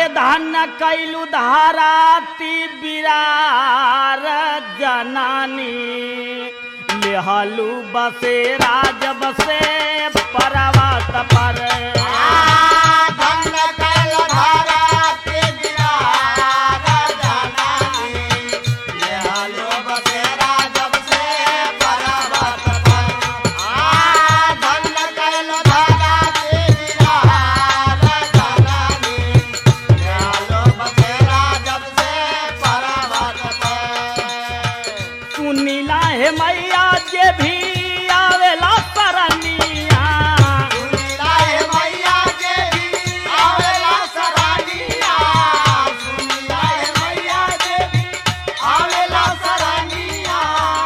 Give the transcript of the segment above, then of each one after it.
धन्य कैलु धाराती बिरार जनानी लेहलु बसेरा जब से पर्वत पर मैया जे भी आवेला सरनिया सुनीला हे मैया जे भी आवेला सरनिया सुनीला हे मैया जे भी आवेला सरनिया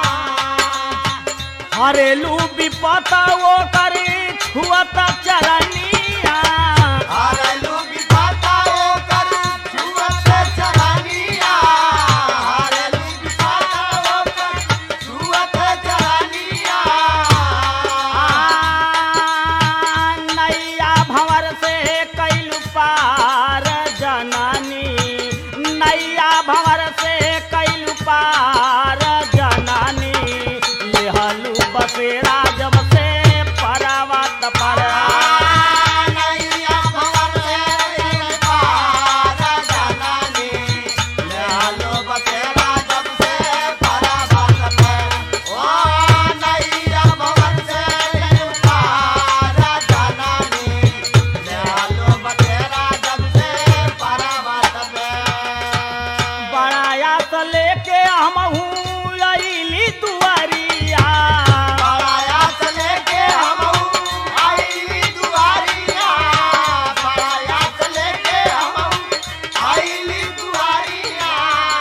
हरेलू विपत वो करी छुअत चरनिया हरेलू विपत वो करी छुअत चरनिया हरेलू विपत वो करी छुअत चरनिया नैया भंवर से कैलु पार जनानी नैया भंवर से कैलु पार जनानी लेहलू बसेरा जब से पर्वत पर नैया भंवर से कैलु पार जनानी लेहलू बसेरा जब से पर्वत पर ओ नैया भंवर से कैलु पार जनानी लेहलू बसेरा जब से पर्वत पर बड़ाया तो लेके हमहू अइली दुआरिया बड़ायात लेके हमहू आइली दुआरिया बड़ायात लेके हमहू आइली दुआरिया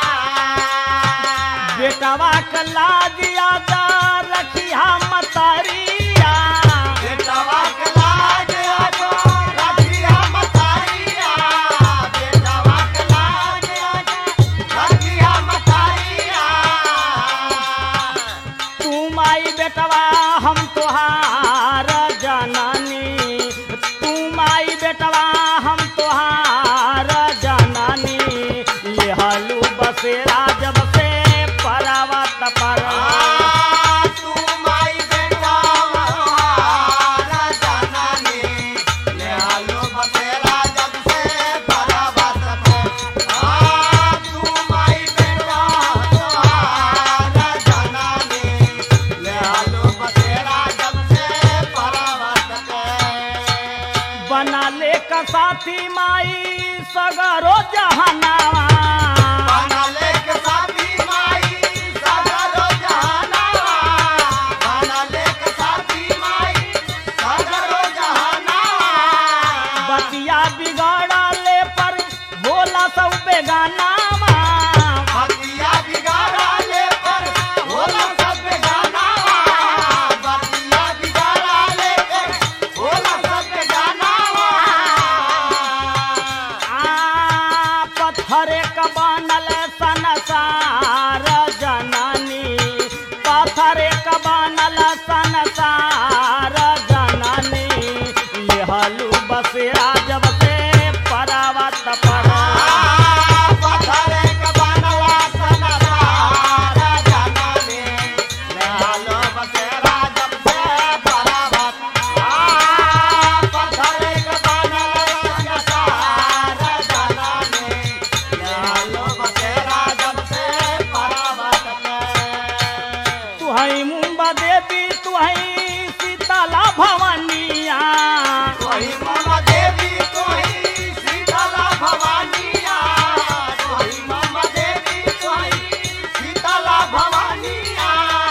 बेटवा के लाजिया जा रखिया मतरिया बेटवा के लाज आजो रखिया मतारिया बेटवा के लाज आजो रखिया मतारिया तू माई बेटवा हम तोहार जनानी तू माई बेटवा हम तोहार जनानी लेहलू बसेरा जब से पर्वत पर तू माई बेटा हमारा जनानी लेहलू बसेरा जब से पर्वत पर तू माई बेटा हमारा जनानी लेहलू बसेरा जब से पर्वत पर बना ले का साथी माई सगरो जहानावा बनले के साथी माई सगरो जहानावा बनले के साथी माई सगरो जहानावा बतिया बिगाड़ा ले पर बोला सब बेगानावा बतिया बिगाड़ा ले पर होला सब बेगानावा बतिया बिगाड़ा ले पर होला सब बेगानावा पत्थरे का बनल संसार जनानी पत्थरे का बनल संसार जनानी लेहलू बसेरा जब से पर्वत पर पत्थरे के बनला संसार जनानी लेहलू बसेरा जब से पर्वत पत्थरे के बनला संसार जनानी लेहलू बसेरा जब से पर्वत तुहई मुंबा देवी तुहई शीतला भवानिया तोही मामा देवी तोही शीतला भवानिया तोही मामा देवी तोही शीतला भवानिया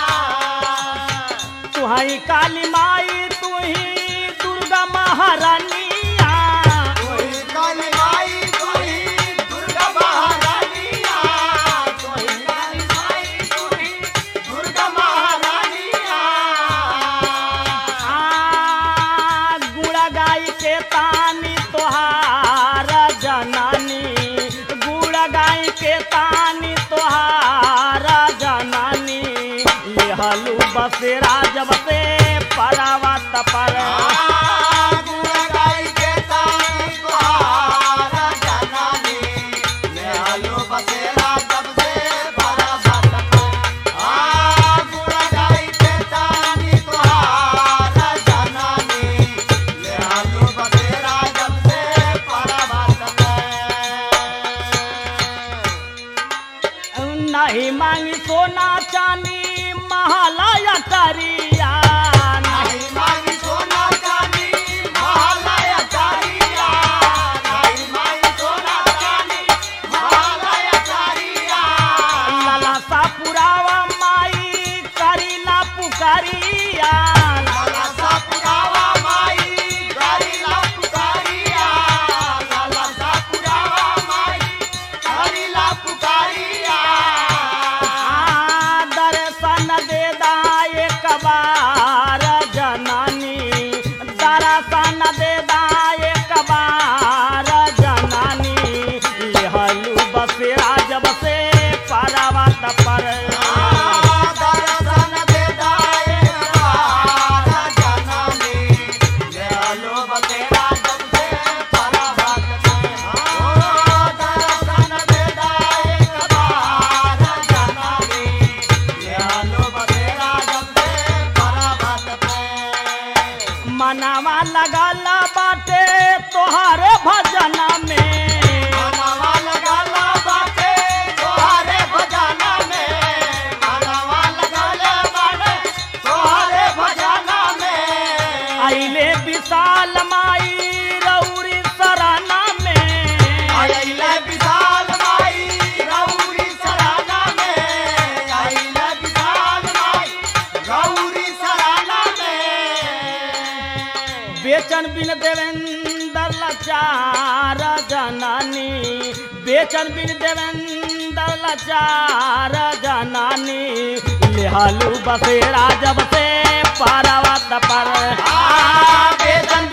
तुहई काली माई तुही दुर्गा महारानिया तोही काली माई तोही दुर्गा महारानिया तोही काली माई तोही दुर्गा महारानिया गुड़ा गाय के तानी तोहार जनानी गुड़ा गाय के तानी तोहार जनानी लेहलू बसेरा जब से पर्वत पर गुण गाई के ताई तोहार जनानी लगाला बाटे तोहारे भजन में मनवा लगाला बाटे तोहरे भजना में मनवा लगाला बाटे तोहरे भजना में आइले विशाल माई रौरी सराना में आइले विशाल माई गौरी सराना में आइले विशाल माई गौरी सराना में बेचन बिन देवेंद्र लाचार जनानी बेचन बिन देवेंद्र लाचार जनानी लेहालू बसेरा जब से पारावत पर बेचन